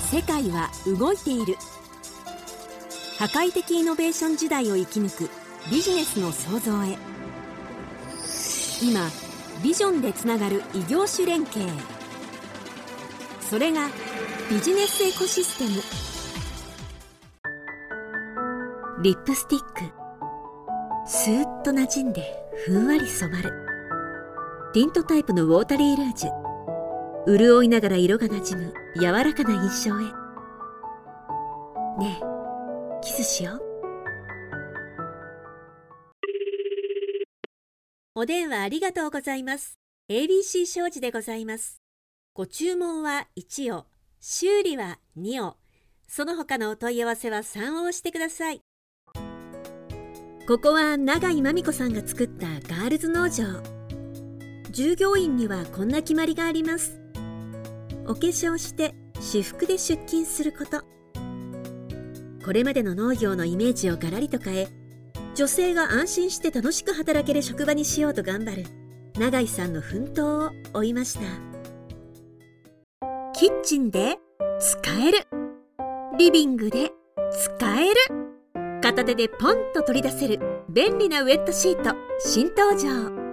世界は動いている。破壊的イノベーション時代を生き抜くビジネスの創造へ。今ビジョンでつながる異業種連携、それがビジネスエコシステム。リップスティック、スーッと馴染んでふんわり染まるティントタイプのウォータリールージュ。潤いながら色が馴染む柔らかな印象へ。ねえ、キスしよう。お電話ありがとうございます。 ABC 商事でございます。ご注文は1を、修理は2を、その他のお問い合わせは3を押してください。ここは永井真美子さんが作ったガールズ農場。従業員にはこんな決まりがあります。お化粧して私服で出勤すること。これまでの農業のイメージをガラリと変え、女性が安心して楽しく働ける職場にしようと頑張る永井さんの奮闘を追いました。キッチンで使える、リビングで使える、片手でポンと取り出せる便利なウェットシート新登場。